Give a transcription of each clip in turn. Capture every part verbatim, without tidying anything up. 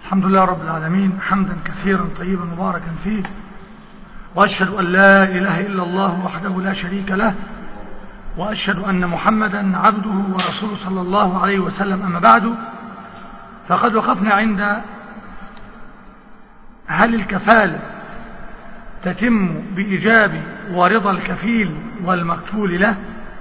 الحمد لله رب العالمين حمدا كثيرا طيبا مباركا فيه، وأشهد أن لا إله إلا الله وحده لا شريك له، وأشهد أن محمدا عبده ورسوله صلى الله عليه وسلم. أما بعد، فقد وقفنا عند هل الكفالة تتم بإيجاب ورضا الكفيل والمكفول له؟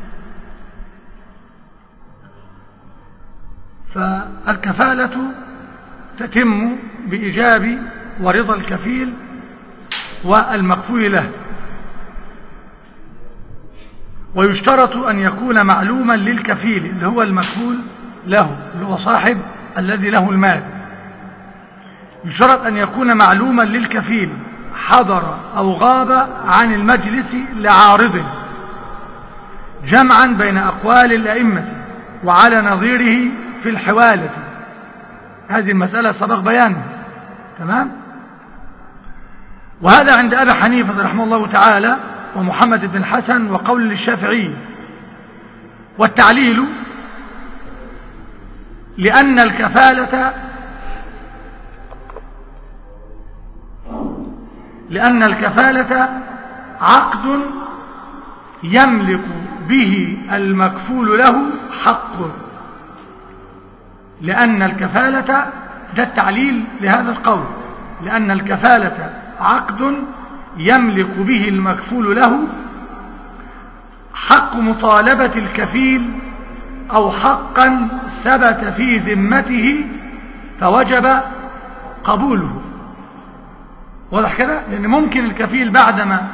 فالكفالة تتم بإيجاب ورضا الكفيل والمكفول له، ويشترط أن يكون معلوما للكفيل اللي هو المكفول له اللي هو صاحب الذي له المال. يشترط أن يكون معلوما للكفيل حضر أو غاب عن المجلس لعارض، جمعا بين أقوال الأئمة وعلى نظيره في الحوالة. هذه المسألة سبق بيانها، تمام؟ وهذا عند أبي حنيفة رحمه الله تعالى ومحمد بن الحسن وقول للشافعي. والتعليل لأن الكفالة لأن الكفالة عقد يملك به المكفول له حق. لأن الكفالة، ده التعليل لهذا القول، لأن الكفالة عقد يملك به المكفول له حق مطالبة الكفيل أو حقا ثبت في ذمته فوجب قبوله. واضح كده؟ لأن ممكن الكفيل بعدما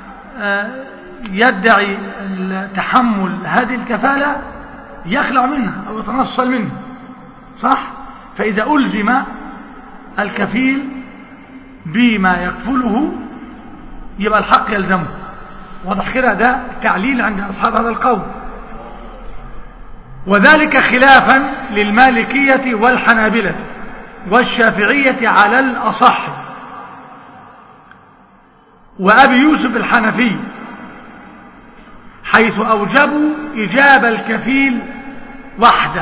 يدعي تحمل هذه الكفالة يخلع منها أو يتنصل منها، صح؟ فإذا ألزم الكفيل بما يكفله يبقى الحق يلزمه. واضح كده؟ ده تعليل عند أصحاب هذا القول، وذلك خلافا للمالكية والحنابلة والشافعية على الأصح، وأبي يوسف الحنفي، حيث أوجبوا إجاب الكفيل وحده.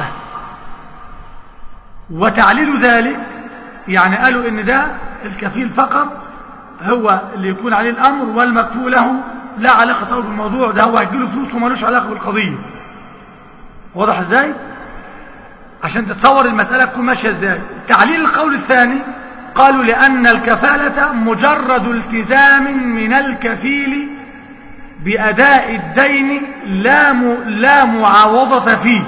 وتعليل ذلك يعني قالوا إن ده الكفيل فقط هو اللي يكون عليه الأمر، والمكفول له لا علاقة بالموضوع ده، هو هيجيله فلوس ومالوش علاقة بالقضية. واضح ازاي؟ عشان تتصور المسألة تكون ماشية ازاي. تعليل القول الثاني قالوا لأن الكفالة مجرد التزام من الكفيل بأداء الدين لا لا معاوضة فيه،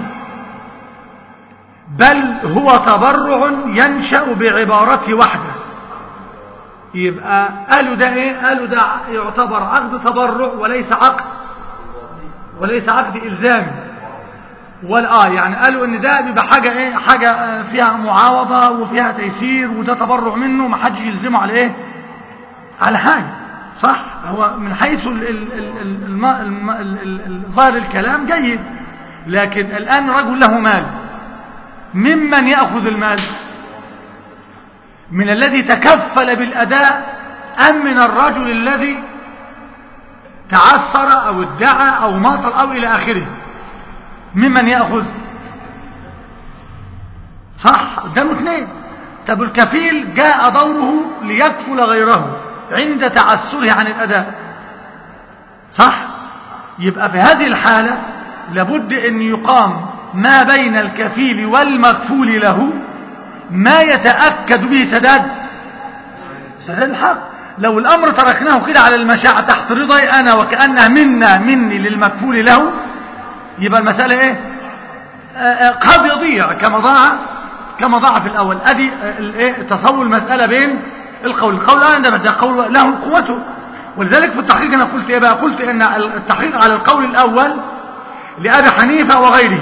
بل هو تبرع ينشأ بعبارته وحده. يبقى قالوا ده ايه؟ قالوا ده يعتبر عقد تبرع وليس عقد وليس عقد إلزامي. ولا اه يعني قالوا ان ده بيبقى حاجه ايه؟ حاجه فيها معاوضه وفيها تيسير، وده تبرع منه، ما حدش يلزمه على ايه؟ على حاجه، صح؟ هو من حيث ظاهر الكلام جيد، لكن الان رجل له مال، ممن ياخذ المال؟ من الذي تكفل بالاداء ام من الرجل الذي تعثر او ادعى او ماطل او الى اخره؟ ممن يأخذ؟ صح؟ قدامه اثنين. طب الكفيل جاء دوره ليكفل غيره عند تعسره عن الأداء، صح؟ يبقى في هذه الحالة لابد أن يقام ما بين الكفيل والمكفول له ما يتأكد به سداد سداد الحق. لو الأمر تركناه كده على المشاعة تحت رضاي أنا وكأنها منا مني للمكفول له، يبقى المسألة ايه؟ آآ قد يضيع كما ضاع كما ضاع في الأول. ادي ايه تصور المسألة بين القول القول عندما ده قول له قوته. ولذلك في التحقيق انا قلت ايه بقى؟ قلت ان التحقيق على القول الأول لأبي حنيفة وغيره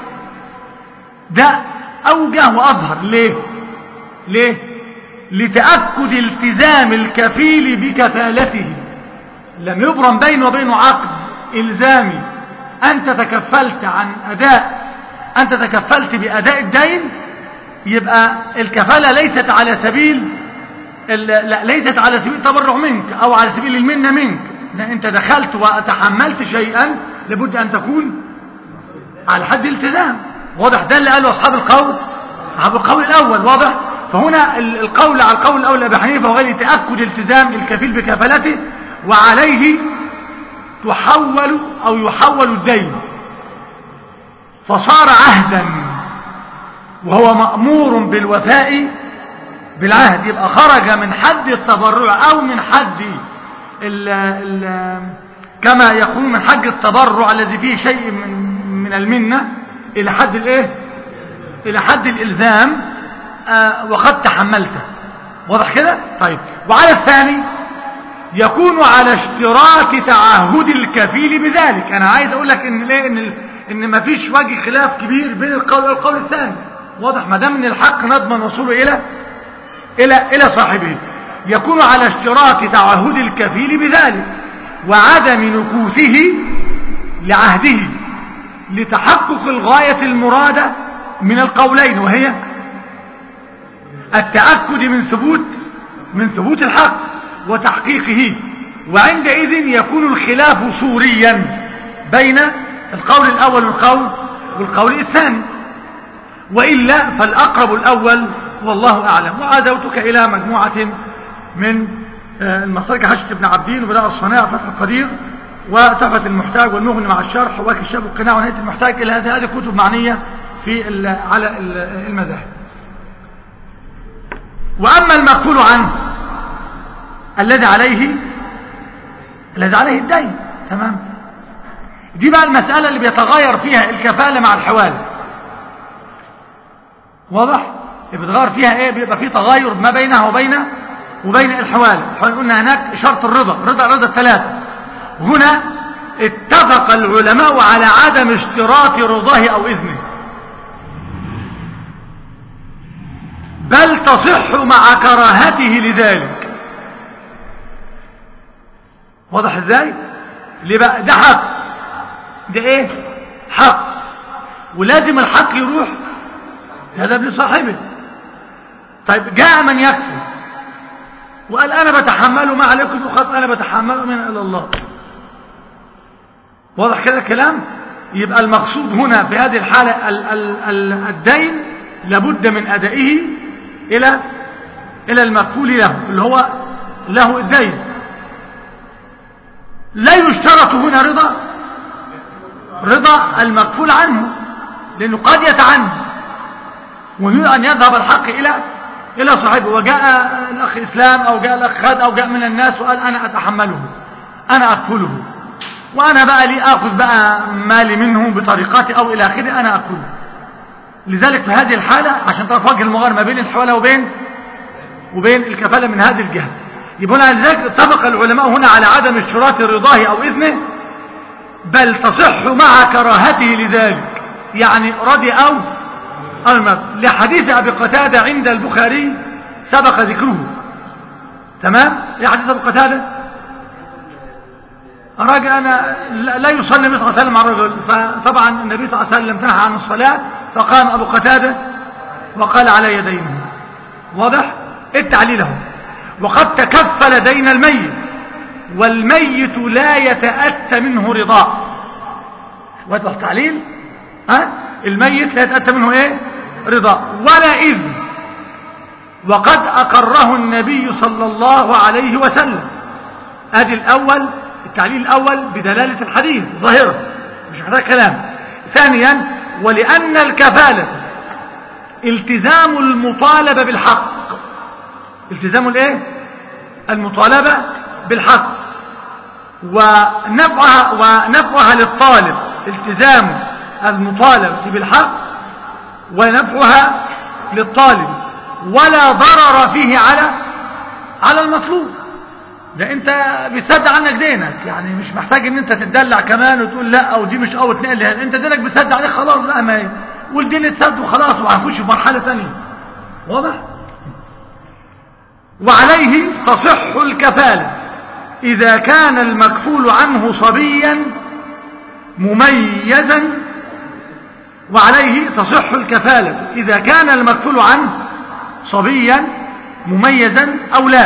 ده أوجه وأظهر. ليه؟ ليه؟ لتأكد التزام الكفيل بكفالته. لم يبرم بينه وبينه عقد إلزامي، أنت تكفلت عن أداء أنت تكفلت بأداء الدين، يبقى الكفالة ليست على سبيل لا ليست على سبيل التبرع منك أو على سبيل المنة منك. لا، أنت دخلت وتحملت شيئا لابد أن تكون على حد التزام. واضح؟ ده اللي قاله أصحاب القول أصحاب القول الأول. واضح؟ فهنا القول على القول الأول لأبي حنيفة وغيره تأكد التزام الكفيل بكفالته، وعليه تحول أو يحول الدين، فصار عهدا وهو مأمور بالوفاء بالعهد، يبقى خرج من حد التبرع أو من حد ال ال كما يقول من حد التبرع الذي فيه شيء من من المنة إلى حد الإيه؟ إلى حد الإلزام. آه وقد تحملته. واضح كده؟ طيب. وعلى الثاني يكون على اشتراك تعهد الكفيل بذلك. أنا عايز أقول لك إن ليه إن إن ما فيش وجه خلاف كبير بين القول والقول الثاني. واضح؟ ما دام إن الحق نضمن وصوله إلى إلى إلى صاحبه، يكون على اشتراك تعهد الكفيل بذلك وعدم نكوثه لعهده لتحقق الغاية المرادة من القولين، وهي التأكد من ثبوت من ثبوت الحق وتحقيقه. وعندئذ يكون الخلاف صوريا بين القول الأول والقول والقول الثاني، وإلا فالأقرب الأول والله أعلم. وعزوتك إلى مجموعة من المصادر حشة ابن عبدين وبلاء الصناع فتح القدير وتحفة المحتاج والمغني مع الشرح وكشاف القناع ونهاية المحتاج إلى هذه هذه كتب معنية في على المذاهب. وأما المقول عنه الذي عليه الذي عليه الدين، تمام، دي بقى المسألة اللي بيتغير فيها الكفالة مع الحوالة. واضح؟ بيتغير فيها ايه؟ بيبقى فيه تغير ما بينها وبين وبين الحوالة. الحوالة قلنا هناك شرط الرضا، رضا رضا الثلاثة. هنا اتفق العلماء على عدم اشتراط رضاه او اذنه، بل تصح مع كراهته لذلك. واضح ازاي؟ ليه بقى؟ ده حق، ده ايه؟ حق، ولازم الحق يروح هذا لصاحبه. طيب جاء من يكفي وقال انا بتحمله ما عليكم وخاص انا بتحمله من الى الله. واضح كده الكلام؟ يبقى المقصود هنا في هذه الحالة ال ال ال الدين لابد من ادائه الى الى المكفول له اللي هو له الدين. لا يشترط هنا رضا رضا المكفول عنه، لانه قد يتعنى ويريد ان يذهب الحق الى الى صاحبه. وجاء الاخ اسلام او جاء الاخ خالد او جاء من الناس وقال انا اتحمله انا اكفله، وانا بقى لي اخذ بقى مالي منه بطريقتي او الى اخره، انا اكفله. لذلك في هذه الحالة عشان تعرف وجه المغايرة ما بين الحوالة وبين وبين الكفالة من هذه الجهة، يبقى لذلك اتفق العلماء هنا على عدم اشتراط رضاه او اذنه، بل تصح مع كراهته لذلك، يعني رضي او المد. لحديث ابي قتادة عند البخاري سبق ذكره، تمام. يا حديث ابي قتادة الراجل انا لا يصلي النبي صلى الله عليه وسلم على الرجل، فطبعا النبي صلى الله عليه وسلم نهى عن الصلاة، فقام ابو قتادة وقال على يدينه. واضح التعليل اهو. وقد تكفل دين الميت والميت لا يتأتى منه رضاء. واضح التعليل؟ ها؟ الميت لا يتأتى منه ايه؟ رضاء ولا إذن، وقد أقره النبي صلى الله عليه وسلم. ادي الاول التعليل الاول بدلالة الحديث ظاهرة مش محتاج كلام. ثانيا ولأن الكفالة التزام المطالبة بالحق، التزام الايه؟ المطالبة بالحق، ونفعها ونفعها للطالب التزام المطالبة بالحق ونفعها للطالب، ولا ضرر فيه على على المطلوب. ده انت بتصدق عنك دينك، يعني مش محتاج ان انت تدلع كمان وتقول لا او دي مش او تنقل، انت دينك بتصدق عليك خلاص بقى، ما هي والدين اتسد وخلاص وهنخش في مرحلة ثانية. واضح؟ وعليه تصح الكفالة إذا كان المكفول عنه صبيا مميزا، وعليه تصح الكفالة إذا كان المكفول عنه صبيا مميزا أو لا،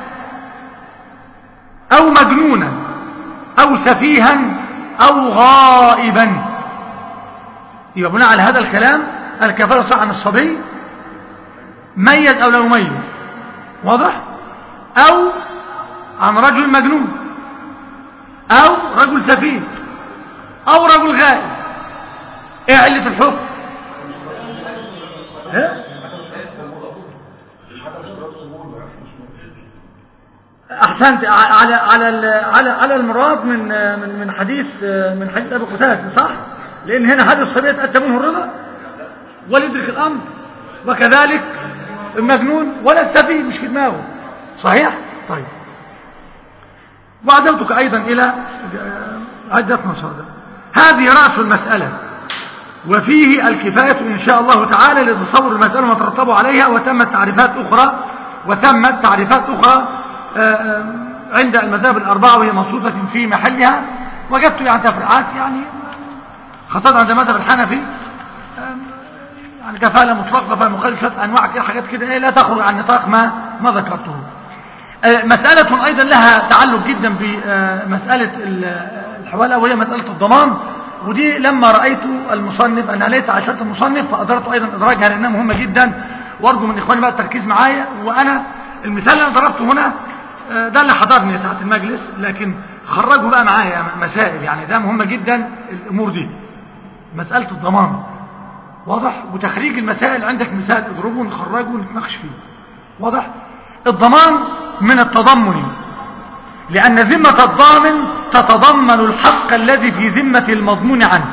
أو مجنونا أو سفيها أو غائبا. يبقى بناء على هذا الكلام الكفالة صح عن الصبي ميز أو لا يميز، واضح؟ أو عن رجل مجنون، أو رجل سفيه، أو رجل غائب. إيه علة الحكم؟ إيه؟ أحسنت. على على على على المراد من من من حديث من حديث أبي قتادة، صح؟ لأن هنا هذا الصبي أتى منه الرضا ولا يدرك الأمر، وكذلك المجنون ولا السفيه مش في دماغه، صحيح؟ طيب، وعزوتك أيضا إلى عدة مصادر. هذه رأس المسألة، وفيه الكفاية إن شاء الله تعالى لتصور المسألة وترتب عليها. وتمت تعريفات أخرى وتمت تعريفات أخرى عند المذاهب الأربعة وهي مبسوطة في محلها. وجدت يعني تفريعات يعني خاصة عند المذهب الحنفي يعني كفالة مطلقة فمخالفة أنواع كده حاجات كده إيه لا تخرج عن نطاق ما ما ذكرته. مسألة أيضا لها تعلق جدا بمسألة الحوالة وهي مسألة الضمان، ودي لما رأيت المصنف أنها ليس عشرة المصنف فأدرت أيضا إدراجها لأنها مهمة جدا، وأرجو من إخواني بقى التركيز معايا. وأنا المثال اللي ضربته هنا ده اللي حضرني ساعة المجلس، لكن خرجوا بقى معايا مسائل يعني ده مهمة جدا الأمور دي، مسألة الضمان، واضح؟ وتخريج المسائل عندك مثال اضربه ونخرجه ونتناقش فيه، واضح؟ الضمان من التضمن، لأن ذمة الضامن تتضمن الحق الذي في ذمة المضمون عنه،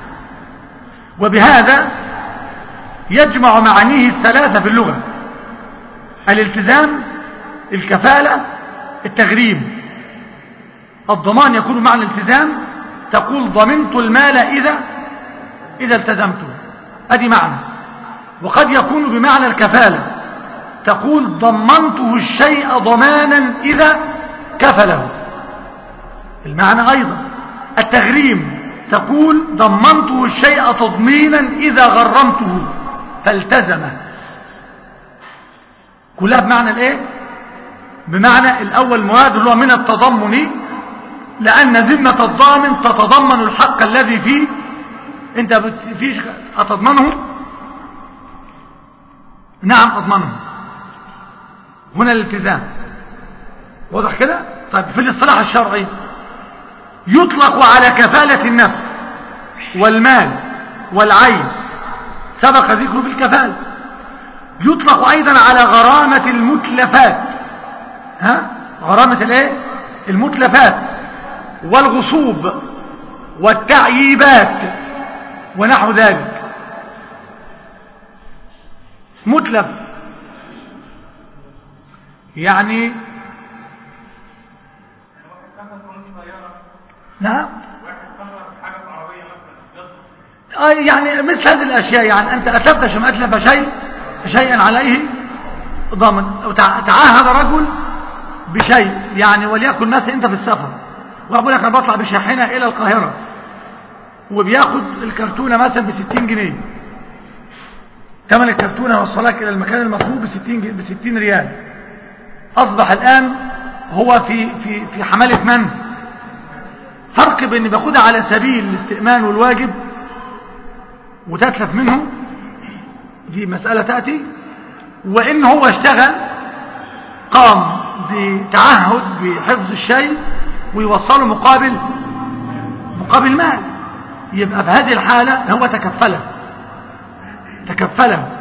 وبهذا يجمع معانيه الثلاثة في اللغة: الالتزام، الكفالة، التغريم. الضمان يكون معنى الالتزام، تقول ضمنت المال إذا إذا التزمته، أدي معنى. وقد يكون بمعنى الكفالة، تقول ضمنته الشيء ضمانا إذا كفله، المعنى أيضا. التغريم تقول ضمنته الشيء تضمينا إذا غرمته فالتزمه، كلها بمعنى الايه؟ بمعنى الأول مراد اللي هو من التضمن، لأن ذمة الضامن تتضمن الحق الذي فيه انت فيش أتضمنه. نعم أضمنه، هنا الالتزام، واضح كده؟ طيب في الاصطلاح الشرعي يطلق على كفالة النفس والمال والعين، سبق ذكره في الكفالة. يطلق أيضا على غرامة المتلفات، ها؟ غرامة الايه؟ المتلفات والغصوب والتعييبات ونحو ذلك. متلف يعني نعم آه يعني مثل هذه الأشياء، يعني أنت أتلفت شيء أتلف شيء شيئا عليه ضامن، تعاهد رجل بشيء يعني، وليكن مثلا أنت في السفر وأقول لك أنا بطلع بشاحنة إلى القاهرة وبياخد الكرتونة مثلا بستين جنيه، ثمن الكرتونة وصلك إلى المكان المطلوب بستين بستين ريال. أصبح الآن هو في في في حمالة من؟ فرق بين باخدها على سبيل الاستئمان والواجب وتتلف منه، دي مسألة تأتي، وإن هو اشتغل قام بتعهد بحفظ الشيء ويوصله مقابل مقابل مال، يبقى في هذه الحالة هو تكفله تكفله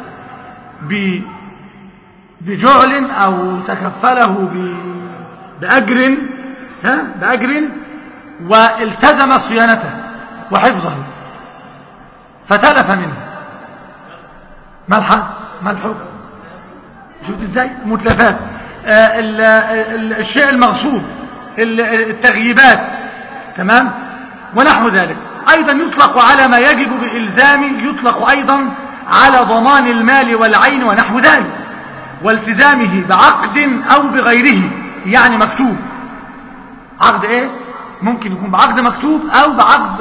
بجعل أو تكفله بأجر، ها بأجر، والتزم صيانته وحفظه فتلف منه. ما الحق ما الحكم؟ شفت ازاي؟ متلفات آه ال ال الشيء المغصوب، التغييبات، تمام، ونحو ذلك. ايضا يطلق على ما يجب بإلزام، يطلق ايضا على ضمان المال والعين ونحو ذلك، والتزامه بعقد او بغيره، يعني مكتوب. عقد ايه؟ ممكن يكون بعقد مكتوب او بعقد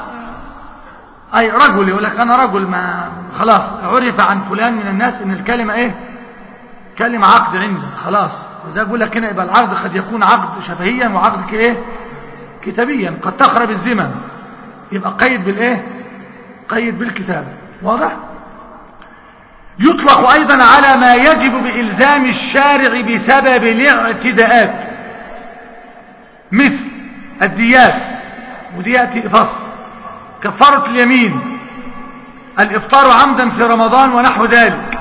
اي رجل يقول لك انا رجل، ما خلاص عرف عن فلان من الناس ان الكلمة ايه؟ كلمة عقد عنده خلاص. وزي اقول لك هنا يبقى العقد قد يكون عقد شفهيا وعقد ايه؟ كتابيا، قد تخرب الذمم، يبقى قيد بالايه؟ قيد بالكتابة، واضح؟ يطلق أيضا على ما يجب بإلزام الشارع بسبب الاعتداءات مثل الديات، ودي يأتي فصل، كفارة اليمين، الإفطار عمدا في رمضان ونحو ذلك.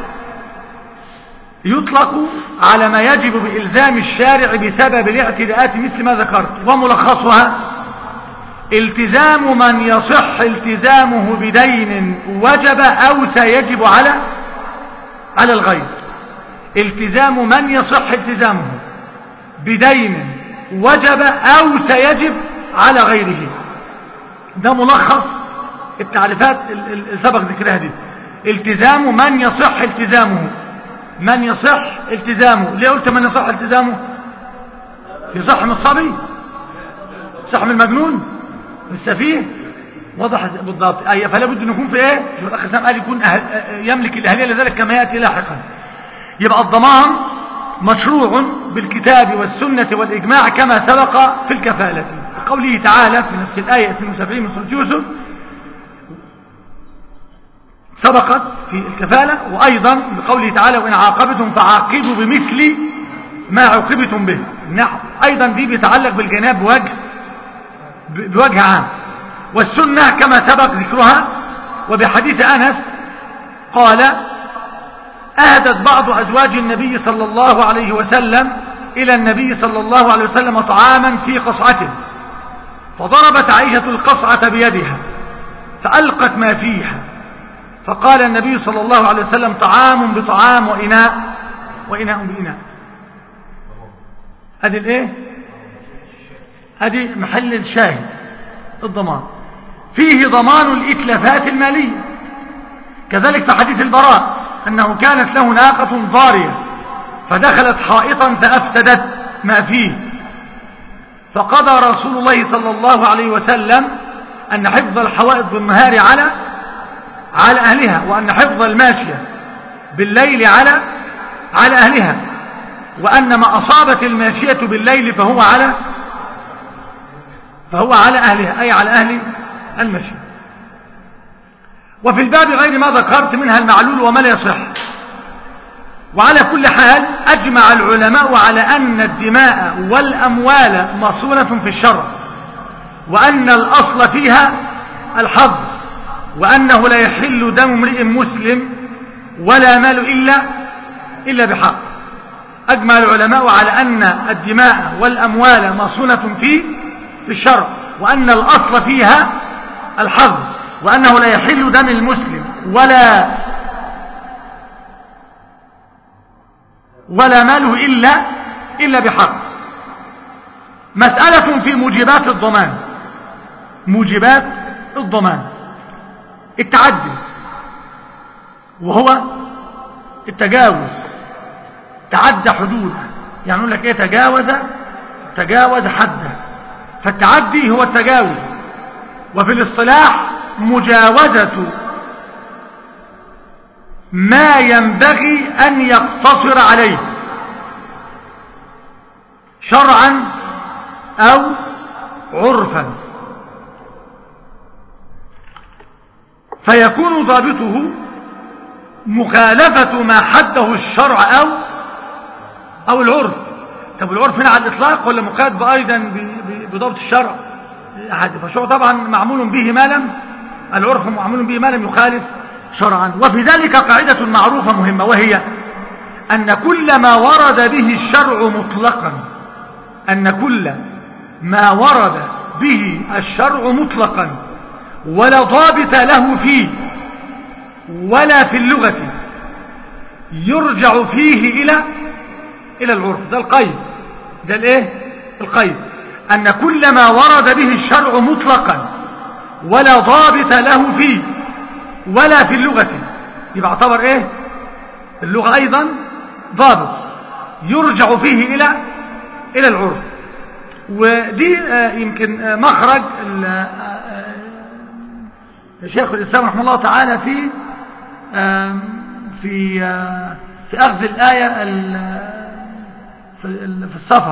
يطلق على ما يجب بإلزام الشارع بسبب الاعتداءات مثل ما ذكرت. وملخصها التزام من يصح التزامه بدين وجب أو سيجب على على الغير. التزام من يصح التزامه بدين وجب أو سيجب على غيره. ده ملخص التعريفات اللي سبق ذكرها دي. التزام من يصح التزامه، من يصح التزامه. ليه قلت من يصح التزامه؟ يصح من الصبي، يصح من المجنون، من السفيه. واضح بالضبط. أي فلا بد أن يكون في ايه؟ شوف الاخ سام قال يكون أهل يملك الاهليه لذلك كما ياتي لاحقا. يبقى الضمان مشروع بالكتاب والسنه والاجماع كما سبق في الكفاله. قوله تعالى في نفس الايه اثنين وسبعين من سوره يوسف سبقت في الكفاله، وايضا بقوله تعالى وان عاقبتم فعاقبوا بمثل ما عوقبتم به. نحو ايضا دي بيتعلق بالجناب بوجه بوجه عام. والسنة كما سبق ذكرها، وبحديث أنس قال أهدت بعض أزواج النبي صلى الله عليه وسلم إلى النبي صلى الله عليه وسلم طعاما في قصعته، فضربت عائشة القصعة بيدها فألقت ما فيها، فقال النبي صلى الله عليه وسلم طعام بطعام وإناء وإناء بإناء. هذه الايه؟ هذه محل الشاهد الضمان. فيه ضمان الإتلافات المالية. كذلك في حديث البراء أنه كانت له ناقة ضارية فدخلت حائطا فأفسدت ما فيه، فقضى رسول الله صلى الله عليه وسلم أن حفظ الحوائط بالنهار على على أهلها، وأن حفظ الماشية بالليل على على أهلها، وأن ما أصابت الماشية بالليل فهو على فهو على أهلها، أي على أهل المشي. وفي الباب غير ما ذكرت منها المعلول وما لا يصح. وعلى كل حال أجمع العلماء على أن الدماء والأموال مصونة في الشرع، وأن الأصل فيها الحظ، وأنه لا يحل دم امرئ مسلم ولا مال إلا إلا بحق. أجمع العلماء على أن الدماء والأموال مصونة في في الشرع، وأن الأصل فيها الحظ، وأنه لا يحل دم المسلم ولا ولا ماله إلا إلا بحق. مسألة في موجبات الضمان. موجبات الضمان التعدي، وهو التجاوز، تعدى حدوده، يعني يقول لك ايه؟ تجاوز تجاوز حده. فالتعدي هو التجاوز، وفي الاصطلاح مجاوزة ما ينبغي أن يقتصر عليه شرعا أو عرفا، فيكون ضابطه مخالفة ما حده الشرع أو أو العرف. طب العرف هنا على الإطلاق ولا مقيد أيضا بضبط الشرع؟ فالشرع طبعا معمول به ما لم العرف معمول به ما لم يخالف شرعا. وفي ذلك قاعدة معروفة مهمة، وهي أن كل ما ورد به الشرع مطلقا أن كل ما ورد به الشرع مطلقا ولا ضابط له فيه ولا في اللغة يرجع فيه إلى إلى العرف. ده القيد، ده الايه؟ القيد. أن كل ما ورد به الشرع مطلقا ولا ضابط له فيه ولا في اللغة، يبقى اعتبر ايه؟ اللغة أيضا ضابط يرجع فيه إلى إلى العرف. ودي يمكن مخرج شيخ الإسلام رحمه الله تعالى في في في أخذ الآية في السفر،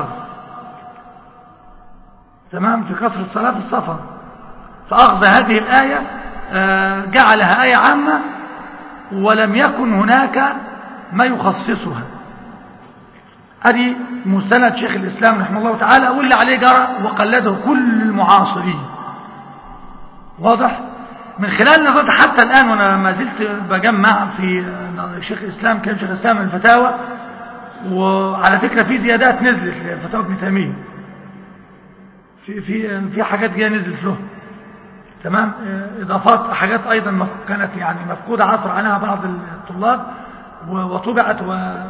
تمام، في قصر الصلاة في السفر، فأخذ هذه الآية جعلها آية عامة ولم يكن هناك ما يخصصها. ادي مستند شيخ الإسلام رحمه الله تعالى، واللي عليه جرى وقلده كل المعاصرين. واضح؟ من خلال نظرت حتى الآن وأنا ما زلت بجمع في شيخ الإسلام كلام شيخ الإسلام الفتاوى، وعلى فكرة في زيادات نزلت لفتاوى ابن تيمية، في في في حاجات جايه نزلت له، تمام، إضافات حاجات أيضا كانت يعني مفقودة عثر عنها بعض الطلاب وطبعت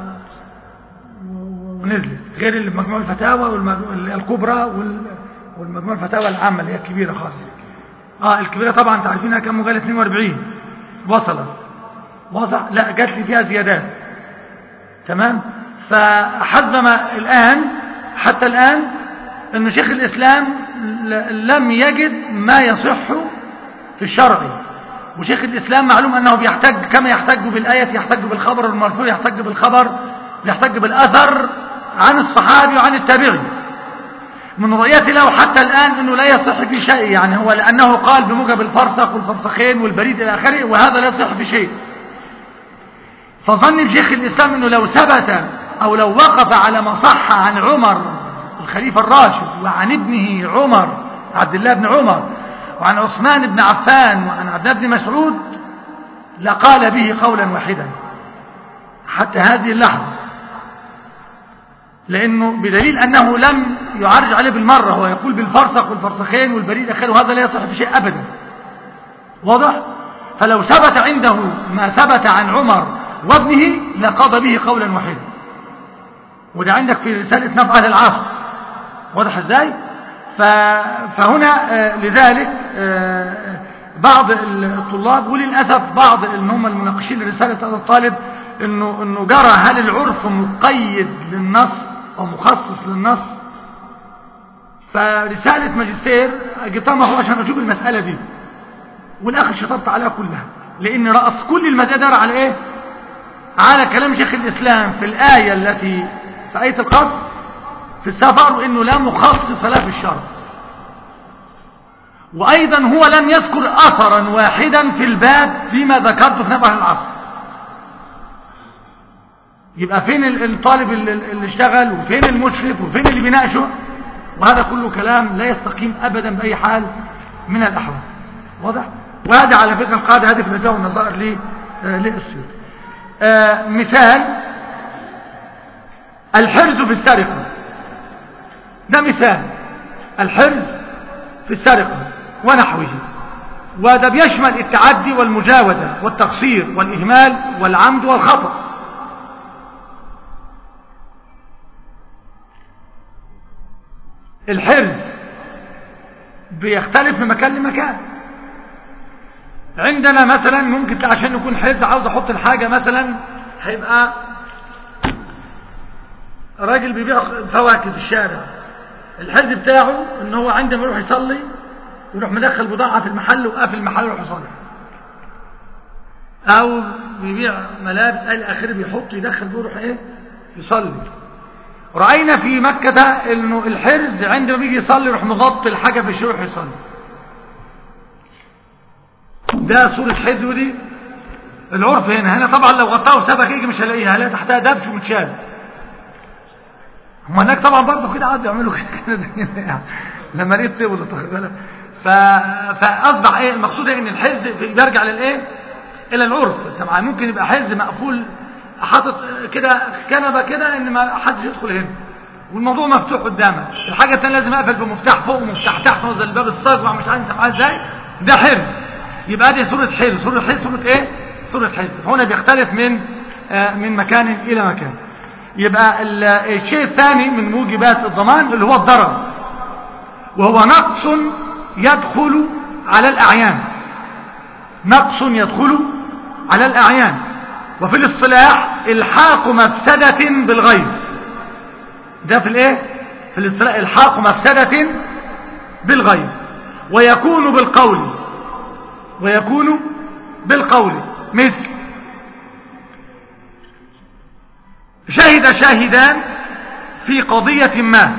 ونزلت، غير المجموع الفتاوى الكبرى والمجموع الفتاوى العامة اللي هي الكبيرة خالص. اه الكبيرة طبعا تعرفينها كم مجال اثنين وأربعين وصلت وصل، لا جات لي فيها زيادات، تمام. فحسب ما الآن حتى الآن ان شيخ الإسلام لم يجد ما يصح في الشرع، وشيخ الإسلام معلوم أنه بيحتج كما يحتج بالآية يحتج بالخبر المرفوع، يحتج بالخبر، يحتج بالأثر عن الصحابي وعن التابعي. من رؤيتي له حتى الآن أنه لا يصح في شيء، يعني هو لأنه قال بموجب الفرسخ والفرسخين والبريد إلى آخره، وهذا لا يصح في شيء. فظن شيخ الإسلام أنه لو ثبت أو لو وقف على ما صح عن عمر الخليفة الراشد وعن ابنه عمر عبد الله بن عمر وعن عثمان بن عفان وعن عبد الله بن مسعود لقال به قولا واحدا حتى هذه اللحظة، لأنه بدليل أنه لم يعرج عليه بالمرة، هو يقول بالفرسخ والفرسخين والبريد أخير، وهذا لا يصح في شيء أبدا. واضح؟ فلو ثبت عنده ما ثبت عن عمر وابنه لقضى به قولا واحدا، وده عندك في رسالة نبع أهل العصر. واضح ازاي؟ فهنا لذلك بعض الطلاب وللأسف بعض اللي هم المناقشين لرسالة هذا الطالب انه انه جرى هل العرف مقيد للنص او مخصص للنص. فرسالة ماجستير جبتها ما هو عشان اشوف المسألة دي، والاخر شطبت عليها كلها، لان رأس كل المدار على ايه؟ على كلام شيخ الإسلام في الآية التي في آية القصر في السفر، وانه لا مخصص له في الشرع، وايضا هو لم يذكر اثرا واحدا في الباب فيما ذكرته في نبع العصر. يبقى فين الطالب اللي اشتغل، وفين المشرف، وفين اللي بيناقشه؟ وهذا كله كلام لا يستقيم ابدا باي حال من الاحوال. واضح؟ وهذا على فكره القاعده هذه في الفتاوى والنظائر ليه للسيوط. آه مثال الحرز في السرقه، ده مثال الحرز في السرقه ونحوه، وده بيشمل التعدي والمجاوزه والتقصير والاهمال والعمد والخطأ. الحرز بيختلف من مكان لمكان. عندنا مثلا ممكن عشان يكون حرز عاوز احط الحاجة مثلا، هيبقى راجل بيبيع فواكه في الشارع، الحرز بتاعه ان هو عندما يروح يصلي يروح مدخل بضاعة في المحل وقافل المحل ويروح يصلي، او بيبيع ملابس الى اخره بيحط يدخل بيروح ايه يصلي. رأينا في مكة انه الحرز عندما بيجي يصلي يروح مغطي الحاجة في الشروح يصلي. ده صورة حرز، ودي العرف هنا. هنا طبعا لو غطاه وسابك يجي مش هلاقيها، هلاقي تحتها دبش ومتشال. هم هناك طبعا برضه كده قعدوا يعملوا كده يعني لما لقيت طيب تاخد بالك. فاصبح ايه المقصود؟ ان الحرز بيرجع للايه؟ الى العرف. طبعا ممكن يبقى حرز مقفول حاطط كده كنبه كده ان ما حدش يدخل هنا والموضوع مفتوح قدامك، الحاجه الثانيه لازم اقفل بمفتاح فوق ومفتاح تحت زي الباب الصاج مش عارف سامعها ازاي، ده حرز. يبقى دي صوره حرز. صوره حرز صوره ايه؟ صوره حرز. هنا بيختلف من آه من مكان الى مكان. يبقى الشيء الثاني من موجبات الضمان اللي هو الضرر، وهو نقص يدخل على الاعيان. نقص يدخل على الاعيان، وفي الاصطلاح الحاق مفسدة بالغير. ده في الايه؟ في الاصطلاح الحاق مفسدة بالغير، ويكون بالقول ويكون بالقول مثل شهد شاهدان في قضية ما.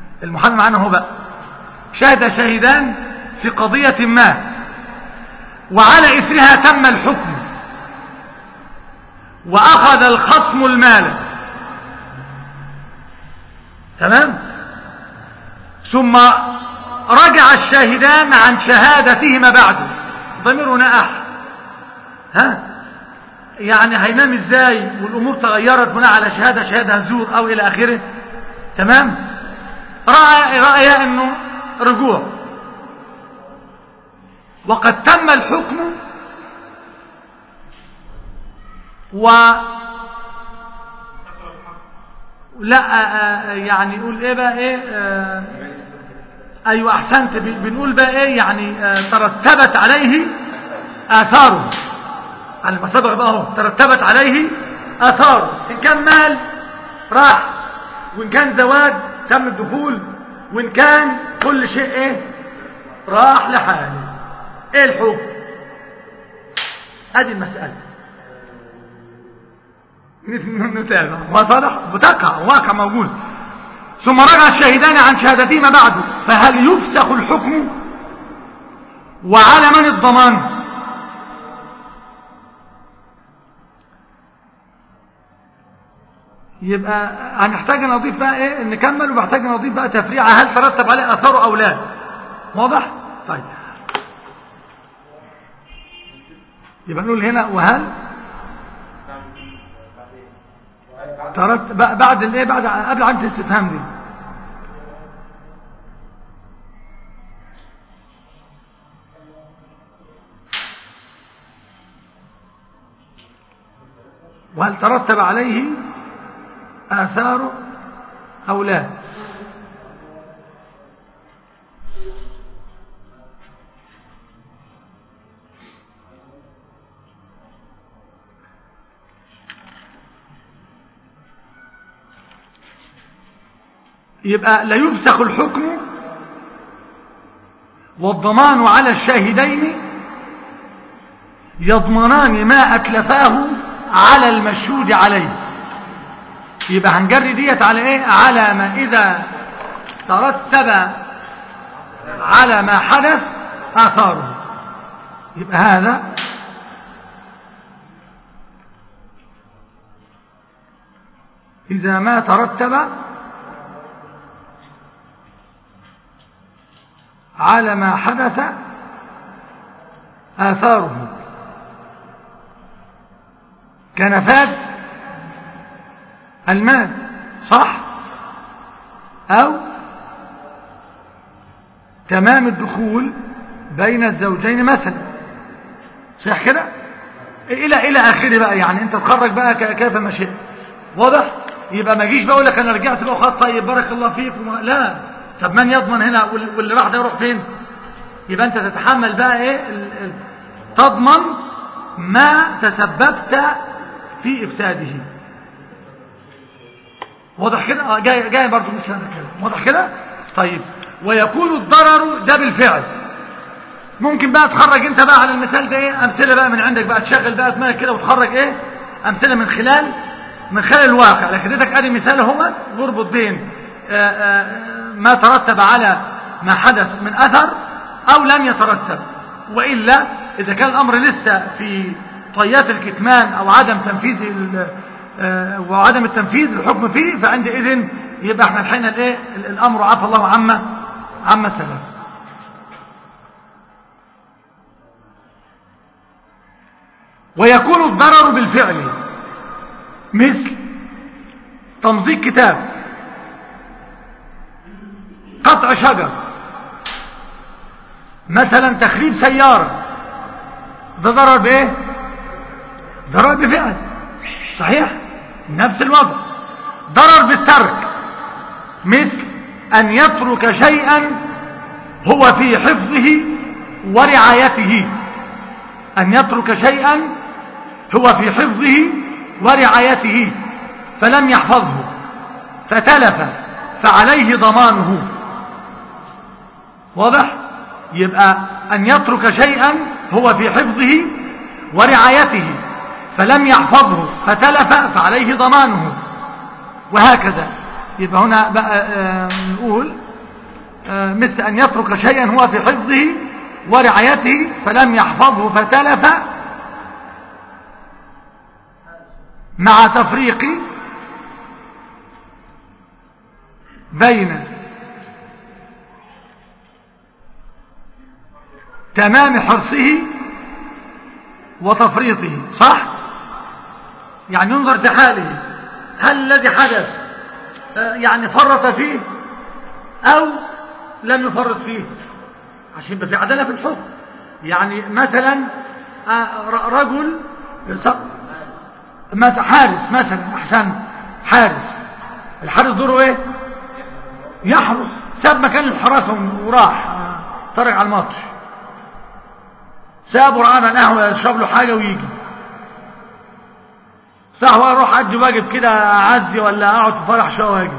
المحامي معنا هو بقى شهد شاهدان في قضية ما، وعلى إثرها تم الحكم وأخذ الخصم المال، تمام، ثم رجع الشاهدان عن شهادتهما بعده، ضمير نائح، ها يعني هينام ازاي والامور تغيرت بناء على شهاده شهاده زور او الى اخره، تمام، راى راى انه رجوع وقد تم الحكم و لا يعني يقول ايه بقى ايه آه ايوه احسنت، بنقول بقى ايه يعني آه ترتبت عليه اثاره على ما سبق بقى اهو، ترتبت عليه اثاره، ان كان مال راح، وان كان زواج تم الدخول، وان كان كل شيء ايه راح لحاله. ايه الحكم؟ ادي المسألة نتابع وصلح بتقع واقع موجود. ثم رجع الشاهدان عن شهادتهما بعده، فهل يفسخ الحكم وعلى من الضمان؟ يبقى هنحتاج نضيف بقى ايه نكمل، وبحتاج نضيف بقى تفريعه هل ترتب عليه اثاره او لا. واضح؟ طيب يبقى نقول هنا وهل ترتب بعد الايه بعد قبل علامه الاستفهام دي. وهل ترتب عليه آثاره أو لا؟ يبقى لا يفسخ الحكم والضمان على الشاهدين يضمنان ما أتلفاه على المشهود عليه. يبقى هنجري ديت على ايه؟ على ما اذا ترتب على ما حدث آثاره. يبقى هذا إذا ما ترتب على ما حدث آثاره كنفاذ المال، صح، أو تمام الدخول بين الزوجين مثلا، صح كده، إلى إلى آخره بقى. يعني أنت تخرج بقى كيف ما شئت. واضح؟ يبقى ما جيش بقول لك أنا رجعت بقى خلاص طيب بارك الله فيك وما... لا. طب من يضمن هنا واللي راح ده يروح فين؟ يبقى أنت تتحمل بقى إيه ال... ال... تضمن ما تسببت في إفساده. واضح كده؟ اه جاي جاي برضه مش هذا الكلام. واضح كده؟ طيب ويكون الضرر ده بالفعل. ممكن بقى تخرج انت بقى على المثال ده ايه امثله بقى من عندك بقى، تشغل بقى دماغك كده وتخرج ايه امثله من خلال من خلال الواقع. لكن اديتك ادي مثال اهو نربط بين آآ آآ ما ترتب على ما حدث من اثر او لم يترتب. والا اذا كان الامر لسه في طيات الكتمان او عدم تنفيذ وعدم التنفيذ الحكم فيه، فعندئذ يبقى احنا الحين الايه الامر عفى الله عما عما سلف. ويكون الضرر بالفعل مثل تمزيق كتاب، قطع شجر، مثلا تخريب سيارة، ده ضرر بايه؟ ضرر بفعل، صحيح؟ نفس الوضع. ضرر بالترك مثل أن يترك شيئا هو في حفظه ورعايته، أن يترك شيئا هو في حفظه ورعايته فلم يحفظه فتلف فعليه ضمانه. واضح؟ يبقى أن يترك شيئا هو في حفظه ورعايته فلم يحفظه فتلف فعليه ضمانه، وهكذا. يبقى هنا بقى آه نقول آه مثل أن يترك شيئا هو في حفظه ورعايته فلم يحفظه فتلف مع تفريق بين تمام حرصه وتفريطه، صح؟ يعني ينظر في حاله، هل الذي حدث يعني فرط فيه أو لم يفرط فيه، عشان يبقى في عدالة في الحكم. يعني مثلا رجل مثلا حارس، مثلا أحسن حارس، الحارس دوره ايه؟ يحرس، ساب مكان الحراسة وراح اتفرج على الماتش، سابه رقعنا القهوة يشرب له حاجة ويجي، صح؟ واروح ادي واجب كده اعزي ولا اقعد في فرح شويه واجي،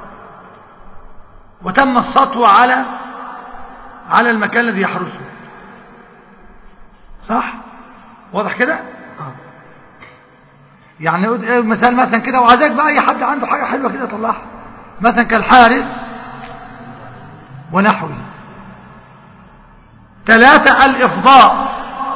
وتم السطو على على المكان الذي يحرسه، صح؟ واضح كده؟ اه يعني مثال مثلا كده، وعايزك بقى اي حد عنده حاجه حلوه كده طلعها، مثلا كالحارس ونحوه. ثلاثة الإفضاء،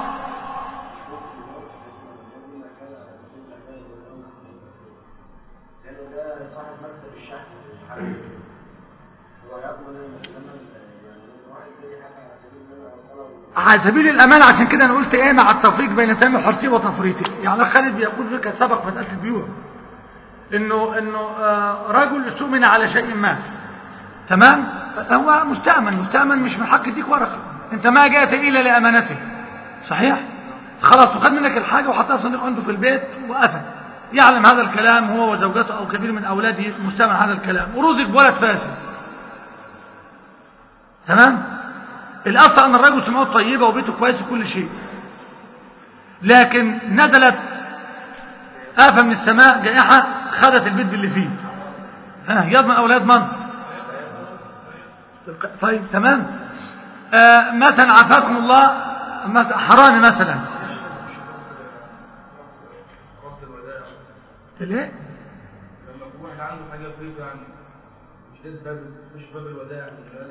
على سبيل الأمان. عشان كده أنا قلت إيه مع التفريق بين سامي حرصي وتفريطي. يعني خالد بيقول فيك سبق مسألة البيوع، إنه إنه آه رجل استؤمن على شيء ما، تمام؟ هو مستأمن، مستأمن مش من حق يديك ورقة، أنت ما جاءت إلا لأمانته، صحيح؟ خلاص، وخد منك الحاجة وحطها صندوق عنده في البيت وقفل، يعلم هذا الكلام هو وزوجته أو كبير من أولاده مستأمن هذا الكلام، ورزق بولد فاسد، تمام؟ الأصل أن الرجل سمعته طيبة وبيته كويس وكل شيء، لكن نزلت آفة من السماء، جائحة خدت البيت اللي فيه، ها يضمن أولاد من؟ طيب تمام. آه مثلا عافاكم الله، مثلا حرامي مثلا، ليه؟ لما يكون واحد عنده حاجة في بيته، يعني مش ده باب، مش باب الوداع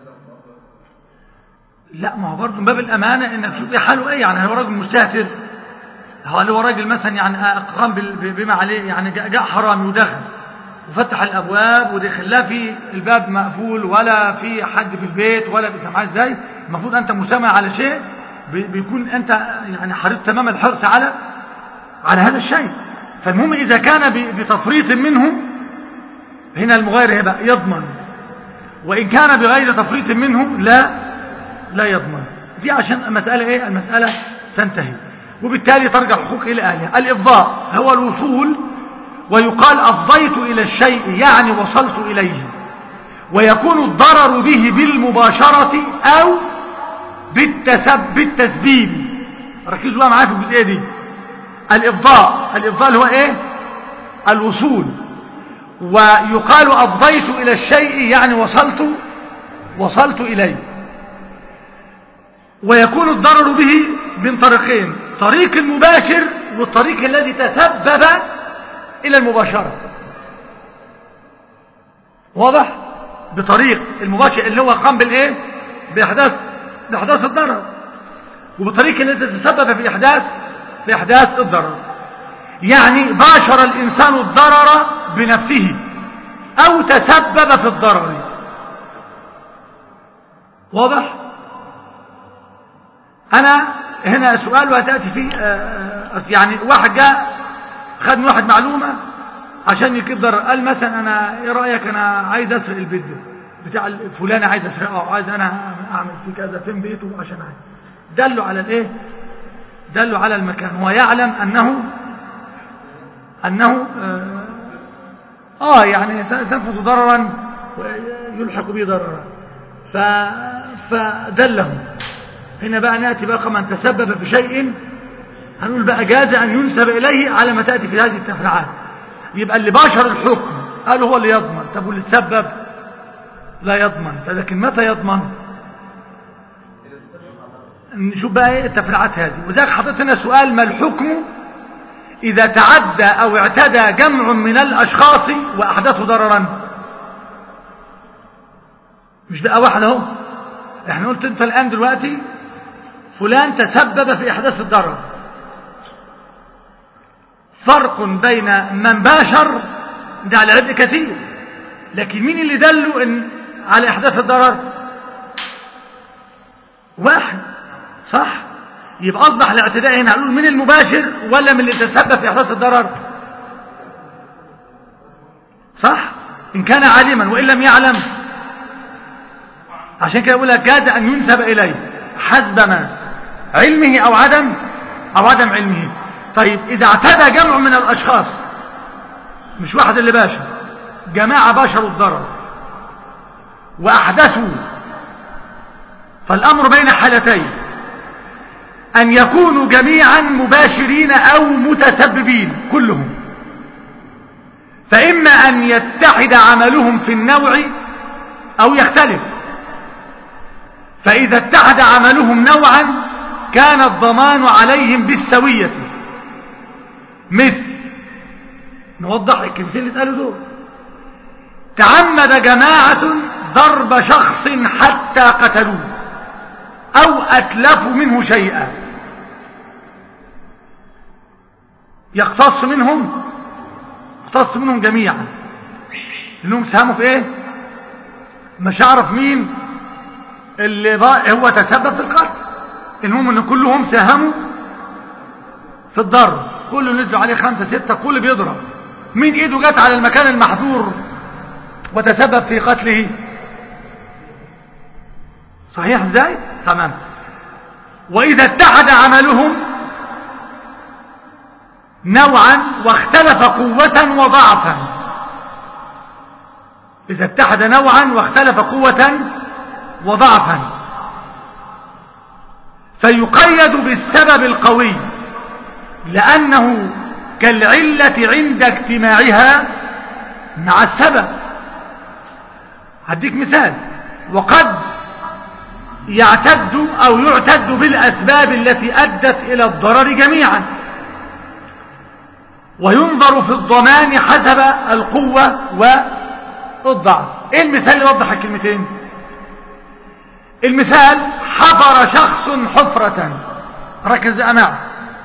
لا، ما هو برضه من باب الأمانة إنك تشوف حاله إيه. يعني هو راجل مستهتر، هو راجل مثلا يعني أقرام بما عليه، يعني جاء حرامي ودخل وفتح الأبواب ودخل، لا في الباب مقفول ولا في حد في البيت ولا بتسمع ازاي. المفروض أنت مسامع على شيء، بيكون أنت يعني حريص تمام الحرص على على هذا الشيء. فالمهم إذا كان بتفريط منه، هنا المغير هيبقى يضمن، وإن كان بغير تفريط منه لا لا يضمن. دي عشان المسألة إيه؟ المسألة تنتهي، وبالتالي ترجع الحقوق إلى أهلها. الإفضاء هو الوصول، ويقال أفضيت إلى الشيء يعني وصلت إليه، ويكون الضرر به بالمباشرة أو بالتسب بالتسبيب. ركزوا بقى معايا في الجزئية دي. الإفضاء الإفضاء هو إيه؟ الوصول، ويقال أفضيت إلى الشيء يعني وصلت وصلت إليه، ويكون الضرر به من طريقين: طريق المباشر والطريق الذي تسبب إلى المباشرة. واضح؟ بطريق المباشر اللي هو قام بالإيه؟ بإحداث بإحداث الضرر، وبطريق الذي تسبب في إحداث في إحداث الضرر. يعني باشر الإنسان الضرر بنفسه أو تسبب في الضرر. واضح؟ أنا هنا سؤال وهتأتي فيه، يعني واحد جاء خد من واحد معلومة عشان يكيب ضرر، قال مثلا أنا إيه رأيك، أنا عايز أسرق البيت ده بتاع فلان، عايز أسرقه أو عايز أنا أعمل فيه كذا، فين بيته عشان عايز. دلوا على الإيه؟ دلوا على المكان، ويعلم أنه أنه آه, آه يعني سينفذ ضررا ويلحق به ضررا، فدلهم. هنا بقى نأتي بقى من تسبب في شيء، هنقول بقى جاز أن ينسب إليه على ما تأتي في هذه التفريعات. يبقى اللي باشر الحكم قالوا هو اللي يضمن، طب واللي تسبب لا يضمن. فلكن متى يضمن؟ نشوف بقى ايه التفريعات هذه. وذلك حطيت هنا سؤال: ما الحكم إذا تعدى أو اعتدى جمع من الأشخاص وأحدثوا ضررا؟ مش بقى واحد اهو، احنا قلت انت الآن دلوقتي فلان تسبب في إحداث الضرر. فرق بين من باشر ده على عبء كثير، لكن مين اللي دله إن على إحداث الضرر؟ واحد، صح؟ يبقى أصبح الاعتداء هنا هنقول من المباشر ولا من اللي تسبب في إحداث الضرر؟ صح؟ إن كان عالما وإن لم يعلم، عشان كده يقول لك جاد أن ينسب إليه حسب ما علمه أو عدم أو عدم علمه. طيب إذا اعتدى جمع من الأشخاص، مش واحد اللي باشر، جماعة باشروا الضرر وأحدثوا، فالأمر بين حالتين: أن يكونوا جميعا مباشرين أو متسببين كلهم، فإما أن يتحد عملهم في النوع أو يختلف. فإذا اتحد عملهم نوعا كان الضمان عليهم بالسوية. مثل، نوضح الكلمتين اللي اتقالوا دول: تعمد جماعة ضرب شخص حتى قتلوه أو أتلفوا منه شيئا، يقتص منهم يقتص منهم جميعا، لأنهم ساهموا في إيه؟ مش عارف مين اللي هو تسبب في القتل، المهم ان كلهم ساهموا في الضرب، كله نزلوا عليه خمسة ستة، كله بيضرب، مين ايده جت على المكان المحظور وتسبب في قتله؟ صحيح ازاي؟ تمام. واذا اتحد عملهم نوعا واختلف قوة وضعفا، اذا اتحد نوعا واختلف قوة وضعفا فيقيد بالسبب القوي، لأنه كالعلة عند اجتماعها مع السبب. هديك مثال: وقد يعتد أو يعتد بالأسباب التي أدت إلى الضرر جميعا، وينظر في الضمان حسب القوة والضعف. ايه المثال اللي يوضح الكلمتين؟ المثال: حفر شخص حفرة، ركز بقى معه،